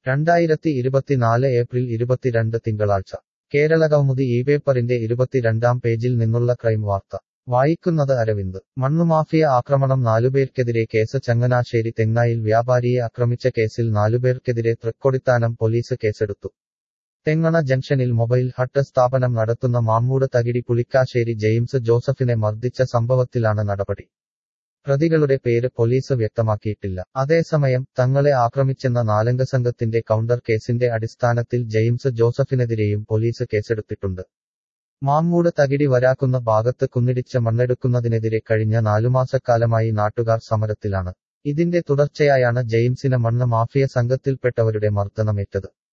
2024 April 22 തിങ്കളാഴ്ച കേരളകൗമുദി ഈ പേപ്പറിന്റെ 22-ാം പേജിൽ നിന്നുള്ള ക്രൈം വാർത്ത വായിക്കുന്നത് അരവിന്ദ്. മണ്ണുമാഫിയ ആക്രമണം 4 പേർക്കെതിരെ കേസ്. ചങ്ങനാശ്ശേരി തെങ്ങായിൽ വ്യാപാരിയെ ആക്രമിച്ച കേസിൽ 4 പേർക്കെതിരെ തൃക്കൊടിത്താനം പോലീസ് കേസെടുത്തു. തെങ്ങണ ജംഗ്ഷനിൽ മൊബൈൽ ഹട്ട് സ്ഥാപനം നടത്തുന്ന മാമ്മൂട് തകിടി പുളിക്കാശ്ശേരി ജെയിംസ് ജോസഫിനെ മർദ്ദിച്ച സംഭവത്തിലാണ് നടപടി. പ്രതികളുടെ പേര് പോലീസ് വ്യക്തമാക്കിയിട്ടില്ല. അതേസമയം തങ്ങളെ ആക്രമിച്ചെന്ന 4-അംഗ സംഘത്തിന്റെ കൗണ്ടർ കേസിന്റെ അടിസ്ഥാനത്തിൽ ജെയിംസ് ജോസഫിനെതിരെയും പോലീസ് കേസെടുത്തിട്ടുണ്ട്. മാമ്മൂട് തകിടി വരാക്കുന്ന ഭാഗത്ത് കുന്നിടിച്ച് മണ്ണെടുക്കുന്നതിനെതിരെ കഴിഞ്ഞ 4 മാസക്കാലമായി നാട്ടുകാർ സമരത്തിലാണ്. ഇതിന്റെ തുടർച്ചയായാണ് ജെയിംസിന് മണ്ണ് മാഫിയ സംഘത്തിൽപ്പെട്ടവരുടെ മർദ്ദനമേറ്റത്.